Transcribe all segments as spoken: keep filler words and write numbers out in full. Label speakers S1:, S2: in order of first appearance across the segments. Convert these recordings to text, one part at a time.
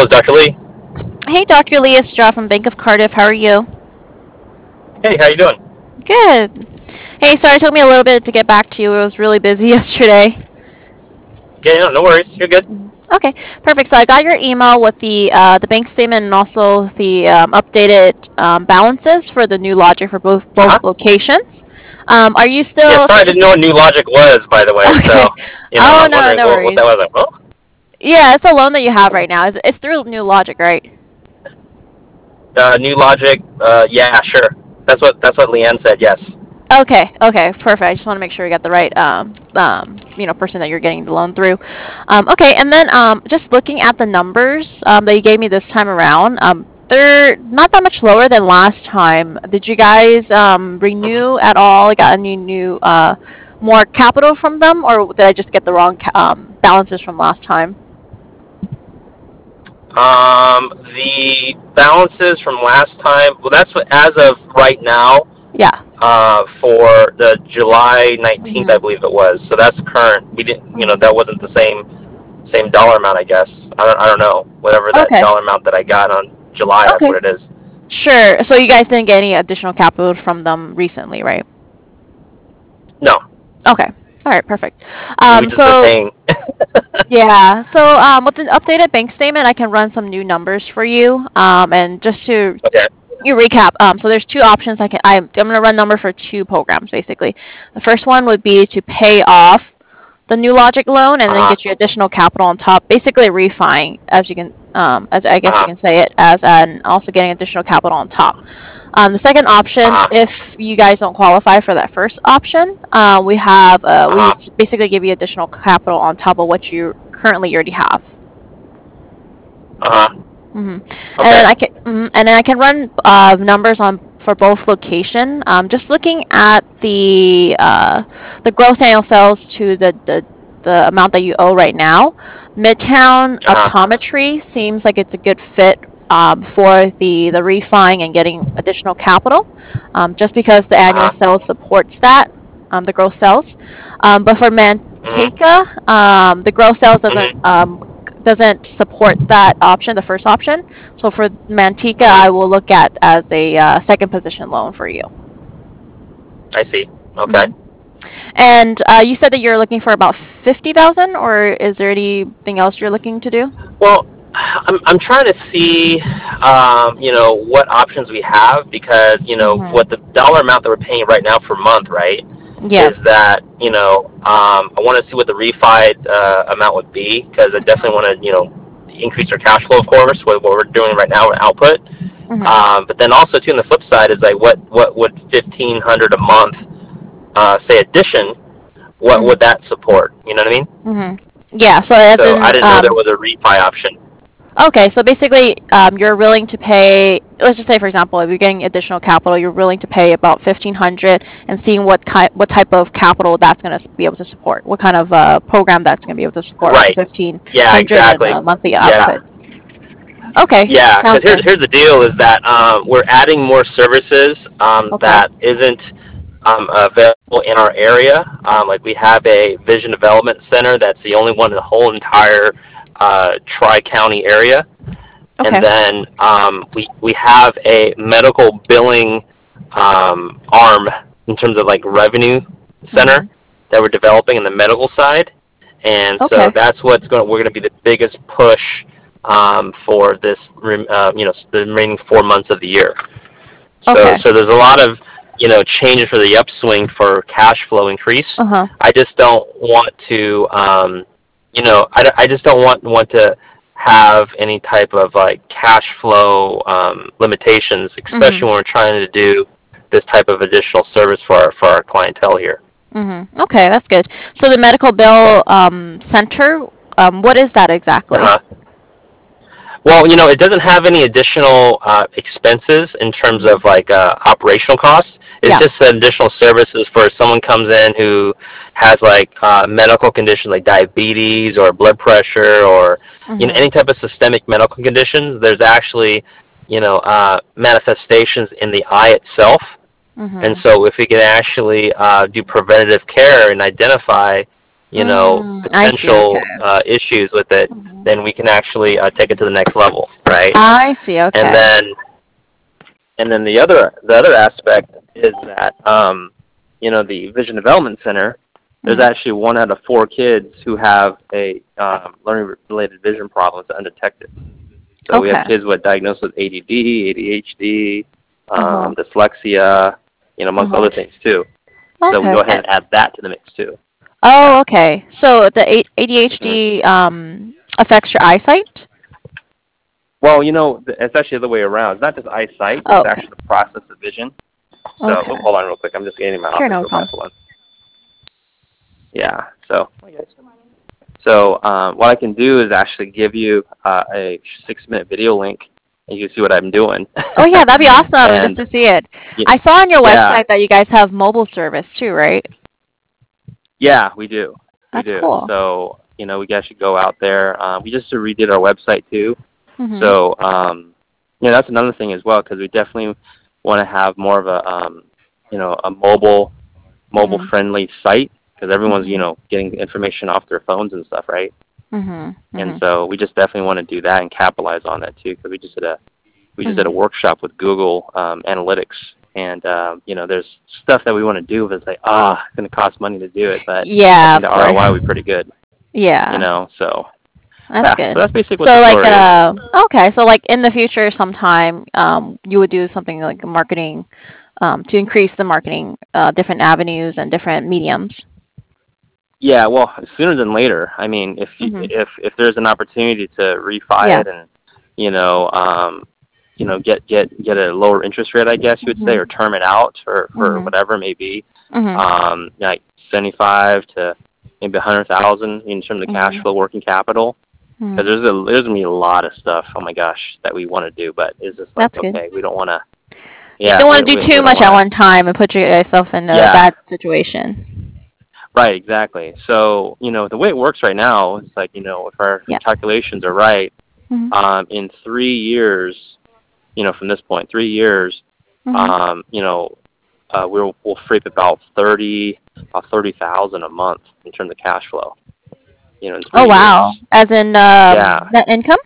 S1: is Doctor Lee.
S2: Hey, Doctor Lee, it's Straw from Bank of Cardiff. How are you?
S1: Hey, how you doing?
S2: Good. Hey, sorry it took me a little bit to get back to you. I was really busy yesterday.
S1: Yeah, no, no worries. You're good.
S2: Okay, perfect. So I got your email with the uh, the bank statement and also the um, updated um, balances for the new logic for both
S1: Uh-huh.
S2: both locations. Um, are you
S1: Yeah,
S2: still?
S1: sorry I didn't know what New Logic was, by the way.
S2: Okay.
S1: So, you know,
S2: Oh
S1: I'm
S2: no,
S1: wondering
S2: no
S1: what, what that
S2: worries.
S1: was. Like, well,
S2: Yeah, it's a loan that you have right now. It's, it's through New Logic, right?
S1: uh, New Logic. Uh, yeah, sure. That's what that's what Leanne said. Yes.
S2: Okay, okay, perfect. I just want to make sure you got the right, um, um, you know, person that you're getting the loan through. Um, okay, and then um, just looking at the numbers um, that you gave me this time around, um, they're not that much lower than last time. Did you guys um, renew at all? Got any new, uh, more capital from them, or did I just get the wrong ca- um, balances from last time?
S1: Um, the balances from last time. Well, that's what as of right now.
S2: Yeah.
S1: Uh, for the July nineteenth, I
S2: Mhm.
S1: believe it was. So that's current. We didn't. You know,
S2: Mhm.
S1: that wasn't the same same dollar amount. I guess. I don't. I don't know. Whatever that
S2: Okay.
S1: dollar amount that I got on July, that's
S2: Okay.
S1: what it is.
S2: Sure. So you guys didn't get any additional capital from them recently, right?
S1: No,
S2: Okay. All right, perfect.
S1: we
S2: Um,
S1: just been
S2: so
S1: paying.
S2: yeah, so um, with the updated bank statement, I can run some new numbers for you. Um, and just to
S1: Okay.
S2: you recap, um, so there's two options. I can I'm, I'm gonna run number for two programs basically. The first one would be to pay off the new Logic loan and then
S1: Uh-huh.
S2: get your additional capital on top, basically refining, as you can, um, as I guess you
S1: Uh-huh.
S2: can say it, as an also getting additional capital on top. Um, the second option,
S1: Uh-huh.
S2: if you guys don't qualify for that first option, uh, we have uh, we
S1: Uh-huh.
S2: basically give you additional capital on top of what you currently already have.
S1: Uh-huh.
S2: hmm And
S1: Okay.
S2: then I can, mhm, and then I can run uh, numbers on for both location. Um, just looking at the uh, the gross annual sales to the, the the amount that you owe right now, Midtown
S1: Uh-huh.
S2: Optometry seems like it's a good fit um, for the the refining and getting additional capital, um, just because the annual
S1: Uh-huh.
S2: sales supports that, um, the gross sales. Um, but for
S1: Mm-hmm.
S2: Manteca, um, the gross sales doesn't
S1: Mm-hmm.
S2: um, doesn't support that option, the first option. So for Manteca, I
S1: Mm-hmm.
S2: will look at as a uh, second position loan for you.
S1: I see. Okay.
S2: hmm And uh, you said that you're looking for about fifty thousand, or is there anything else you're looking to do?
S1: Well, I'm, I'm trying to see, um, you know, what options we have because, you know, what
S2: hmm
S1: the dollar amount that we're paying right now per month, right, is
S2: Yes.
S1: that, you know, um, I want to see what the refi uh, amount would be because I definitely
S2: hmm
S1: want to, you know, increase our cash flow, of course, with what we're doing right now with output.
S2: hmm
S1: Um, but then also, too, on the flip side is like, what, what would fifteen hundred a month, uh, say, addition, what
S2: hmm
S1: would that support? You know what I mean?
S2: hmm Yeah. So as
S1: So I
S2: in,
S1: didn't know there
S2: um,
S1: was a refi option.
S2: okay. So basically, um, you're willing to pay. Let's just say, for example, if you're getting additional capital, you're willing to pay about fifteen hundred, and seeing what kind, what type of capital that's going to be able to support, what kind of uh, program that's going to be able to support with the
S1: Right.
S2: fifteen
S1: Yeah,
S2: hundred and
S1: exactly.
S2: the monthly
S1: Yeah.
S2: output. Okay,
S1: Yeah, because
S2: sounds
S1: here's
S2: good.
S1: here's the deal: is that um, we're adding more services um,
S2: Okay.
S1: that isn't um, available in our area. Um, like we have a vision development center that's the only one in the whole entire uh, Tri County area, and
S2: Okay.
S1: then um, we we have a medical billing um, arm in terms of like revenue center
S2: hmm
S1: that we're developing in the medical side, and so
S2: Okay.
S1: that's what's going. We're going to be the biggest push um, for this, uh, you know, the remaining four months of the year. So,
S2: Okay.
S1: so there's a lot of, you know, changes for the upswing for cash flow increase.
S2: Uh-huh.
S1: I just don't want to, um, you know, I, I just don't want want to have any type of like cash flow um, limitations,
S2: hmm
S1: especially when we're trying to do this type of additional service for our, for our clientele here.
S2: hmm Okay, that's good. So the medical bill um, center, um, what is that exactly?
S1: Uh-huh. Well, you know, it doesn't have any additional uh, expenses in terms
S2: hmm
S1: of like uh, operational costs. It's
S2: Yeah.
S1: just additional services for if someone comes in who has like uh, medical conditions like diabetes or blood pressure or you know
S2: hmm
S1: any type of systemic medical conditions. There's actually you know uh, manifestations in the eye itself, and
S2: hmm
S1: so if we can actually uh, do preventative care and identify you know,
S2: Mm, I see. Okay.
S1: potential uh, issues with it,
S2: Mhm.
S1: then we can actually uh, take it to the next level, right?
S2: I see.
S1: And
S2: Okay.
S1: then and then the other the other aspect is that um, you know, the Vision Development Center. There's
S2: Mm.
S1: actually one out of four kids who have a um, learning related vision problems undetected. So we have
S2: Okay.
S1: kids with diagnosed with A D D, A D H D,
S2: Uh huh.
S1: um, dyslexia, you know,
S2: Uh
S1: amongst
S2: huh.
S1: other things too. So we
S2: Okay.
S1: go ahead
S2: And,
S1: and add that to the mix too.
S2: oh,
S1: Yeah.
S2: okay. So the A-
S1: hmm
S2: ADHD um affects your eyesight?
S1: Well, you know, it's actually the other way around. It's not just eyesight;
S2: Oh,
S1: it's
S2: okay.
S1: actually the process of vision. So, oh,
S2: Okay.
S1: hold on real quick. I'm just getting in my
S2: Sure,
S1: office
S2: no
S1: real fast.
S2: problem.
S1: Hold on. Yeah. So, so um, what I can do is actually give you uh, a six-minute video link, and you can see what I'm doing.
S2: Oh yeah, that'd be awesome just
S1: and
S2: to see it.
S1: y-
S2: I saw on your
S1: yeah,
S2: website that you guys have mobile service too, right?
S1: yeah, we do, we
S2: That's
S1: do.
S2: cool.
S1: So, you know, we actually go out there. Um, we just redid our website too.
S2: Mhm.
S1: So, um, you know, that's another thing as well because we definitely want to have more of a, um, you know, a mobile,
S2: Mhm.
S1: mobile-friendly site because everyone's, you
S2: Mhm.
S1: know, getting information off their phones and stuff, right?
S2: Mhm.
S1: And
S2: Mhm.
S1: so we just definitely want to do that and capitalize on that too because we just did a we just did a
S2: Mhm.
S1: workshop with Google um, Analytics, and um, you know, there's stuff that we want to do, but it's like, ah, it's going to cost money to do it, but I
S2: Yeah,
S1: think
S2: of
S1: the
S2: course.
S1: R O I will be pretty good, you
S2: Yeah,
S1: know. So
S2: that's
S1: yeah, so
S2: good.
S1: that's basically what the
S2: So like
S1: story is.
S2: uh okay, so like in the future sometime um you would do something like marketing um to increase the marketing uh different avenues and different mediums.
S1: Yeah, well, sooner than later. I mean, if you,
S2: Mhm.
S1: if if there's an opportunity to refi
S2: Yeah.
S1: it and you know, um, you know, get get get a lower interest rate, I guess you would say, or
S2: Mhm.
S1: term it out for for
S2: Mhm.
S1: whatever it may be,
S2: Mhm.
S1: um, like seventy-five to maybe a hundred thousand in terms of cash
S2: Mhm.
S1: flow, working capital. Because
S2: Mhm.
S1: there's a there's gonna be a lot of stuff. Oh my gosh, that we want to do, but it's just like
S2: That's good.
S1: okay, we don't want to.
S2: You
S1: Yeah,
S2: don't
S1: we,
S2: want to do
S1: we we
S2: too
S1: don't
S2: much
S1: want
S2: at
S1: to.
S2: one time and put yourself in a
S1: Yeah,
S2: bad situation.
S1: right, exactly. So you know the way it works right now, it's like you know if our
S2: Yeah.
S1: calculations are right,
S2: Mhm.
S1: um, in three years, you know from this point, three years,
S2: Mhm.
S1: um, you know, uh, we'll we'll free up about thirty about thirty thousand a month in terms of cash flow. You know, in
S2: Oh
S1: three
S2: wow.
S1: years.
S2: As in um
S1: Yeah,
S2: net income?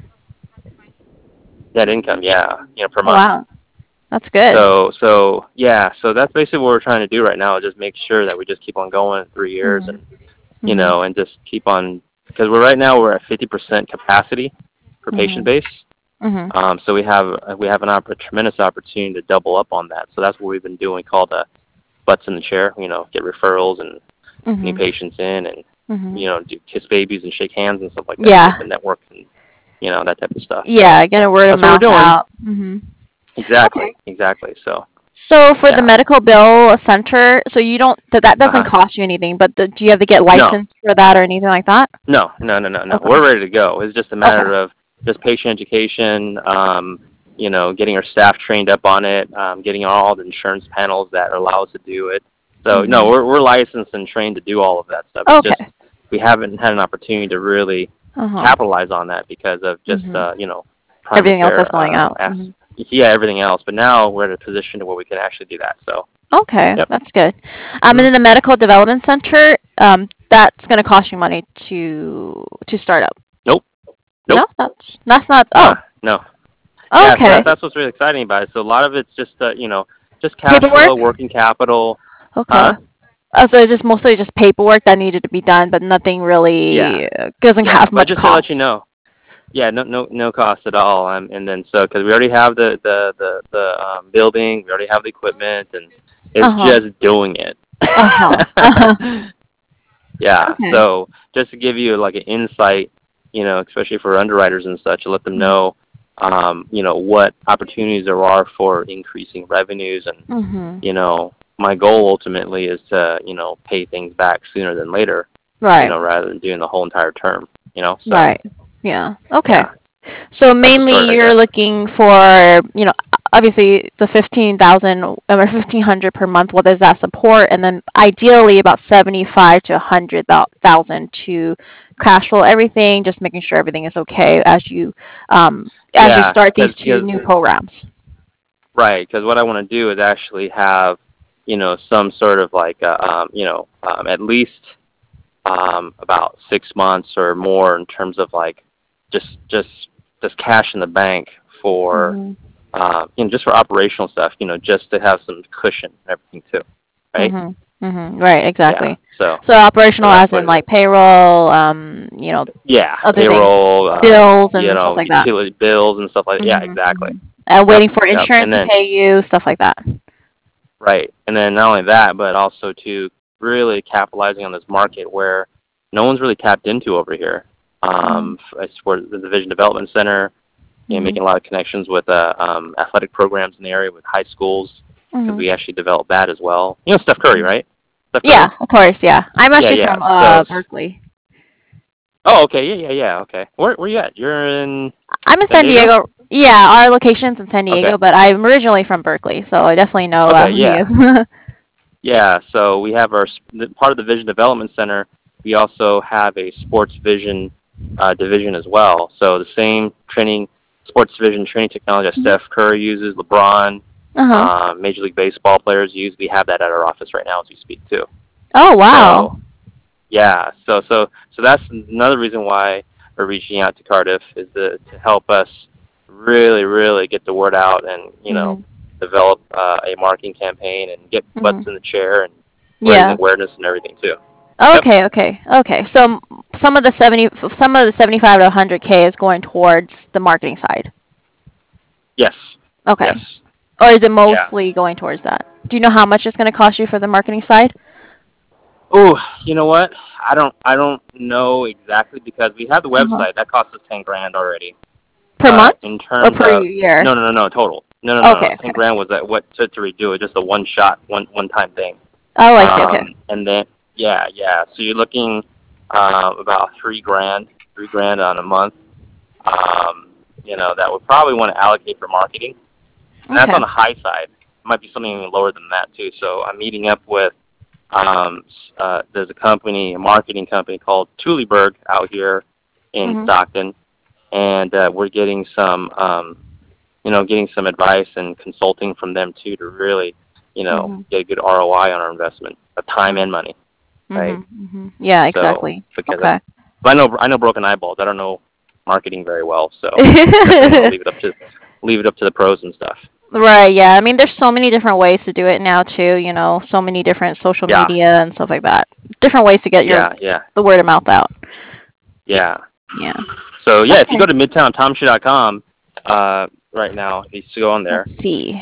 S1: net income. Yeah, you know per
S2: Oh
S1: month.
S2: wow. That's good.
S1: So so yeah, so that's basically what we're trying to do right now is just make sure that we just keep on going three years
S2: Mhm.
S1: and you
S2: Mhm.
S1: know and just keep on because we're right now we're at fifty percent capacity for patient
S2: Mhm.
S1: base.
S2: Mhm.
S1: Um, so we have we have an opp- tremendous opportunity to double up on that. So that's what we've been doing called the butts in the chair. You know, get referrals and new
S2: Mhm.
S1: patients in and
S2: Mhm.
S1: you know do kiss babies and shake hands and stuff like that to get
S2: Yeah.
S1: the network and you know that type of stuff. So
S2: Yeah, get a word of
S1: that's what we're
S2: mouth
S1: doing.
S2: out. Mhm.
S1: Exactly,
S2: Okay.
S1: exactly. So
S2: So for the
S1: yeah.
S2: medical bill center, so you don't that that
S1: Uh
S2: doesn't
S1: huh.
S2: cost you anything, but the, do you have to get
S1: No,
S2: licensed for that or anything like that?
S1: No, no, no, no, no.
S2: Okay.
S1: We're ready to go. It's just a
S2: Okay.
S1: matter of just patient education, um, you know, getting our staff trained up on it, um, getting all the insurance panels that allow us to do it. So no,
S2: Mhm.
S1: we're we're licensed and trained to do all of that stuff. It's
S2: Okay.
S1: just we haven't had an opportunity to really
S2: Uh-huh.
S1: capitalize on that because of just
S2: Mhm.
S1: uh, you know primary
S2: Everything else that's
S1: care
S2: going
S1: um,
S2: out.
S1: as
S2: Mhm.
S1: yeah everything else. But now we're in a position to where we can actually do that. So
S2: Okay,
S1: yep.
S2: that's good. Um, and
S1: hmm
S2: then the medical development center, um, that's going to cost you money to to start up.
S1: Nope.
S2: No,
S1: Nope.
S2: that's that's not.
S1: Uh.
S2: Oh,
S1: No. Yeah, so
S2: okay.
S1: that, that's what's really exciting about it. So a lot of it's just uh, you know just cash flow,
S2: Paperwork.
S1: working capital,
S2: Okay.
S1: huh?
S2: Oh, so it's just mostly just paperwork that needed to be done, but nothing
S1: Yeah,
S2: really uh, doesn't
S1: yeah.
S2: have
S1: But
S2: much
S1: just to let you
S2: cost.
S1: know, yeah, no no no cost at all. Um, and then so because we already have the the the the um, building, we already have the equipment, and
S2: Uh
S1: it's
S2: huh.
S1: just doing it.
S2: Uh huh. Uh huh.
S1: Yeah.
S2: Okay.
S1: So just to give you like an insight, you know, especially for underwriters and such, to let them
S2: Mhm.
S1: know, um, you know, what opportunities there are for increasing revenues and
S2: Mhm.
S1: you know, my goal ultimately is to, you know, pay things back sooner than later, you
S2: Right.
S1: know, rather than doing the whole entire term, you know? So,
S2: Right. Yeah. Okay.
S1: yeah,
S2: So
S1: that's the story
S2: mainly
S1: right
S2: you're
S1: there.
S2: looking for, you know, obviously the fifteen thousand or fifteen hundred per month, what does that support? And then ideally about seventy-five to one hundred thousand to cash flow everything, just making sure everything is okay as you um as you
S1: Yeah,
S2: start these
S1: because,
S2: two
S1: because,
S2: new programs.
S1: right, because what I want to do is actually have, you know, some sort of like, uh, um, you know, um, at least um, about six months or more in terms of like just just just cash in the bank for
S2: Mhm.
S1: uh, you know just for operational stuff. You know, just to have some cushion and everything too, right?
S2: Mhm. Mhm. Right.
S1: Yeah.
S2: Exactly.
S1: So
S2: So
S1: so
S2: operational,
S1: that's
S2: as
S1: what
S2: in
S1: it
S2: like
S1: is.
S2: payroll, um, you know,
S1: Yeah,
S2: other things,
S1: payroll, uh,
S2: bills
S1: you
S2: and stuff
S1: know,
S2: like that.
S1: utility bills and stuff like that. Yeah,
S2: Mhm.
S1: exactly.
S2: Mhm. And
S1: Yep,
S2: waiting for
S1: yep.
S2: insurance
S1: And
S2: to
S1: then
S2: pay you, stuff like that.
S1: right, and then not only that, but also to really capitalizing on this market where no one's really tapped into over here.
S2: Mhm.
S1: Um, I support the Division Development Center, you know,
S2: Mhm.
S1: making a lot of connections with uh, um, athletic programs in the area with high schools because
S2: Mhm.
S1: we actually developed that as well. You know Steph Curry, right? Steph
S2: Yeah,
S1: Curry?
S2: of course. Yeah, I'm
S1: Yeah,
S2: actually
S1: yeah.
S2: from
S1: So,
S2: uh Berkeley.
S1: oh, okay, yeah, yeah, yeah. Okay, where where you at? You're in
S2: I'm in
S1: San
S2: San
S1: Diego?
S2: Diego. Yeah, our location's in San
S1: Okay,
S2: Diego, but I'm originally from Berkeley, so I definitely know uh,
S1: okay,
S2: who he
S1: yeah.
S2: is.
S1: Yeah, so we have our sp- part of the Vision Development Center. We also have a Sports Vision uh, division as well. So the same training, Sports Vision training technology that
S2: Mhm.
S1: Steph Curry uses, LeBron,
S2: Uh huh.
S1: uh, Major League Baseball players use. We have that at our office right now as we speak too.
S2: Oh wow.
S1: So yeah, so so so that's another reason why we're reaching out to Cardiff is to to help us really really get the word out and you know
S2: Mhm.
S1: develop uh, a marketing campaign and get butts
S2: Mhm.
S1: in the chair and raise
S2: Yeah.
S1: awareness and everything too. Yep.
S2: Okay. Okay. Okay. So m- some of the seventy, some of the seventy-five to one hundred k is going towards the marketing side.
S1: Yes. Yes.
S2: Okay. Or is it
S1: Yeah.
S2: mostly going towards that? Do you know how much it's going to cost you for the marketing side?
S1: Oh, you know what? I don't I don't know exactly because we have the
S2: Uh huh.
S1: website that costs us ten grand already.
S2: Per
S1: But
S2: month
S1: in
S2: or
S1: terms
S2: per
S1: of
S2: year?
S1: no no no no total no no no no
S2: Okay.
S1: ten
S2: Okay.
S1: grand was that what to, to redo it just a one shot one one time thing.
S2: Oh, I see. Okay.
S1: Um, and then yeah, yeah. So you're looking uh, about three grand, three grand on a month. Um, you know that would probably want to allocate for marketing, and that's
S2: Okay.
S1: on the high side. It might be something even lower than that too. So I'm meeting up with um, uh, there's a company, a marketing company called Tuliberg out here in
S2: Mhm.
S1: Stockton, and uh, we're getting some um, you know getting some advice and consulting from them too to really you know
S2: Mhm.
S1: get a good R O I on our investment of time
S2: Mhm.
S1: and money, right?
S2: Mhm. Mhm. Yeah,
S1: So
S2: exactly.
S1: because I,
S2: Okay.
S1: but I know I know broken eyeballs. I don't know marketing very well, so definitely want to leave it up to leave it up to the pros and stuff.
S2: Right, yeah. I mean, there's so many different ways to do it now too, you know, so many different social
S1: Yeah,
S2: media and stuff like that. Different ways to get your
S1: yeah, yeah,
S2: the word of mouth out.
S1: yeah.
S2: Yeah.
S1: So yeah, if you
S2: Okay.
S1: go to midtown tom shoe dot com uh, right now, if you go on
S2: Let's
S1: there,
S2: see.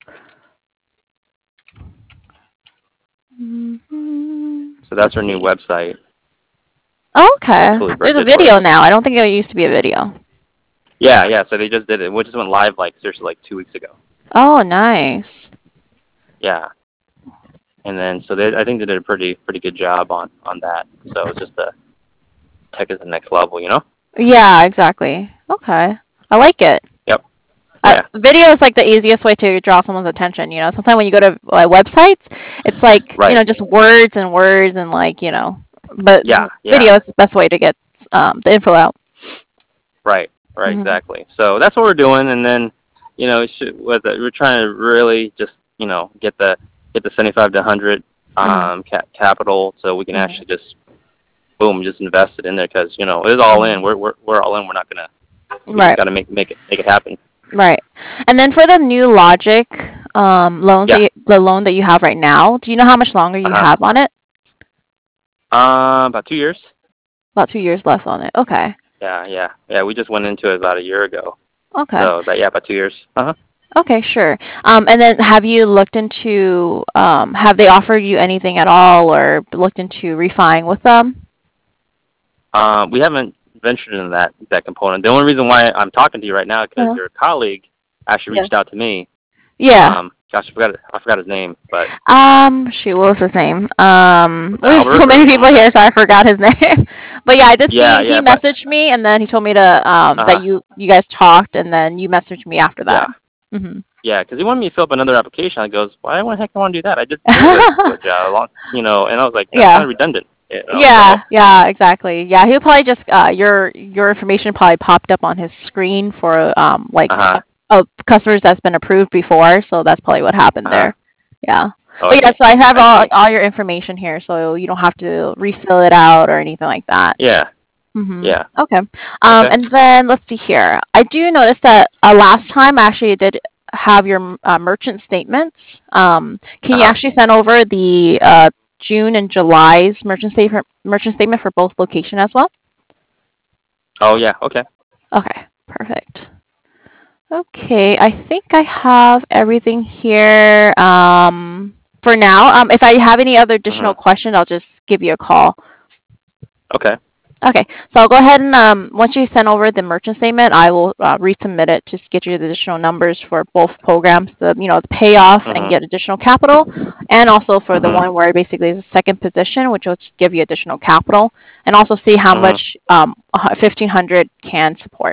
S2: Mhm.
S1: so that's
S2: Let's
S1: our new
S2: see.
S1: website
S2: Oh, okay.
S1: that Tuliberg
S2: There's a
S1: did for us.
S2: video now. I don't think there used to be a video.
S1: Yeah, yeah. So they just did it. We just went live like seriously like two weeks ago.
S2: Oh, nice.
S1: Yeah, and then so they I think they did a pretty pretty good job on on that. So it's just to take it to the next level, you know.
S2: Yeah, exactly. Okay. I like it.
S1: Yep.
S2: Uh,
S1: Yeah.
S2: video is like the easiest way to draw someone's attention. You know, sometimes when you go to uh, websites, it's like you
S1: Right.
S2: know just words and words and like you know, but
S1: Yeah. Yeah.
S2: video is the best way to get um, the info out.
S1: Right, right,
S2: Mhm.
S1: exactly. So that's what we're doing, and then, you know, it's ju- with it, we're trying to really just, you know, get the get the seventy-five to one hundred
S2: Mhm.
S1: um, ca- capital, so we can
S2: Mhm.
S1: actually just boom, just invest it in there because you know it's all in.
S2: Mhm.
S1: We're we're we're all in. We're not gonna. We just
S2: Right.
S1: got to make make it make it happen.
S2: Right. And then for the new Logic um, loans that
S1: Yeah.
S2: you, the loan that you have right now, do you know how much longer
S1: Uh
S2: you
S1: huh.
S2: have on it?
S1: Um, about two years.
S2: About two years left on it. Okay.
S1: Yeah, yeah, yeah. We just went into it about a year ago.
S2: Okay.
S1: So, but yeah, about two years. Uh huh.
S2: Okay, sure. Um, and then have you looked into, um, have they offered you anything at all or looked into refining with them?
S1: Um, we haven't ventured into that that component. The only reason why I'm talking to you right now is because
S2: Uh,
S1: your colleague actually
S2: yeah.
S1: reached out to me.
S2: Yeah.
S1: Um, gosh, I forgot I forgot his name, but
S2: Um, shoot, what was his name? Um,
S1: was it
S2: we have so
S1: Albert
S2: many
S1: or
S2: people here, so I forgot his name. But yeah, I did see
S1: yeah,
S2: he
S1: yeah, but
S2: messaged me, and then he told me to um that
S1: uh,
S2: you you guys talked, and then you messaged me after
S1: yeah,
S2: that. Mhm.
S1: yeah, because he wanted me to fill up another application. I goes, why the heck I want to do that? I just did it to a job, a long, you know, and I was like, that's
S2: Yeah.
S1: kind of redundant, you know.
S2: Yeah,
S1: So
S2: yeah, exactly. Yeah, he'll probably just uh your your information probably popped up on his screen for um like
S1: uh huh,
S2: uh, customers that's been approved before, so that's probably what happened
S1: uh huh.
S2: there. Yeah.
S1: Oh, I
S2: But yeah,
S1: see.
S2: so I have
S1: I
S2: all
S1: see.
S2: all your information here, so you don't have to refill it out or anything like that.
S1: Yeah.
S2: Mm-hmm.
S1: Yeah.
S2: Okay. Um,
S1: Okay.
S2: and then let's see here. I do notice that uh, last time actually you did have your uh, merchant statements. Um, can
S1: Uh
S2: you
S1: huh.
S2: actually send over the uh, June and July's merchant statement merchant statement for both location as well?
S1: Oh yeah. Okay.
S2: Okay, perfect. Okay, I think I have everything here um, for now. Um, if I have any other additional
S1: Mhm.
S2: questions, I'll just give you a call.
S1: Okay.
S2: Okay, so I'll go ahead and um, once you send over the merchant statement, I will uh, resubmit it to get you the additional numbers for both programs, the you know the payoff and
S1: Mhm.
S2: get additional capital, and also for the
S1: Mhm.
S2: one where basically is a second position, which will just give you additional capital, and also see how
S1: Mhm.
S2: much um, fifteen hundred can support.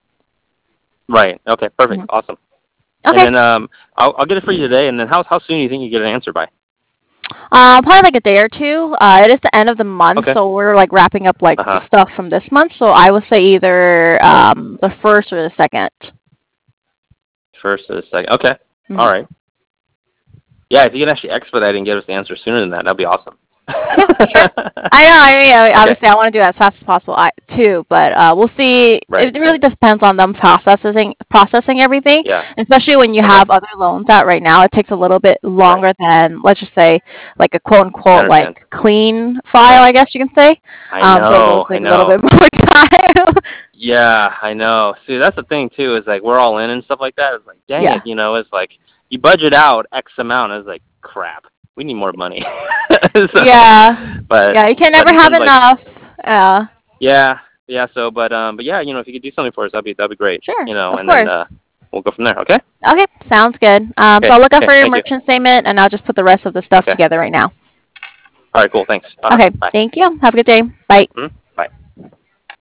S1: Right. Okay. Perfect.
S2: Mhm.
S1: Awesome. And
S2: Okay,
S1: then um, I'll I'll get it for you today. And then how how soon do you think you get an answer by?
S2: um, probably like a day or two. Uh, it is the end of the month,
S1: Okay.
S2: so we're like wrapping up like
S1: Uh
S2: the
S1: huh.
S2: stuff from this month. So I would say either um, the first or the second.
S1: First or the second. Okay. All
S2: Mhm.
S1: right. Yeah. If you can actually expedite and get us the answer sooner than that, that'd be awesome.
S2: Yeah, sure. I know. I mean, I-
S1: Okay.
S2: obviously, I want to do it as fast as possible, I, too. But uh, we'll see.
S1: Right.
S2: It really depends on them processing processing everything,
S1: Yeah.
S2: especially when you
S1: Okay.
S2: have other loans out right now. It takes a little bit
S1: Right.
S2: longer than, let's just say, like a quote
S1: I
S2: unquote
S1: understand.
S2: like clean file,
S1: Right.
S2: I guess you can say.
S1: I
S2: Um, so it will
S1: know. I
S2: take a little
S1: know.
S2: bit more time.
S1: Yeah, I know. See, that's the thing too. Is like we're all in and stuff like that. It's like, dang
S2: Yeah.
S1: it, you know. It's like you budget out X amount. It's like crap. We need more money. So,
S2: Yeah.
S1: but
S2: Yeah. You can
S1: but
S2: never
S1: in
S2: have
S1: terms of like,
S2: enough. Yeah.
S1: yeah, yeah. So, but um, but yeah, you know, if you could do something for us, that'd be that'd be great.
S2: Sure.
S1: You know,
S2: Of
S1: and then uh,
S2: course.
S1: we'll go from there. Okay.
S2: Okay. Sounds good. Um, so
S1: Okay.
S2: I'll look out
S1: Okay.
S2: for your
S1: Thank you.
S2: merchant statement, and I'll just put the rest of the stuff
S1: Okay.
S2: together right now.
S1: All right. Cool. Thanks. Uh huh.
S2: Okay,
S1: Bye.
S2: thank you. Have a good day. Bye.
S1: Hmm?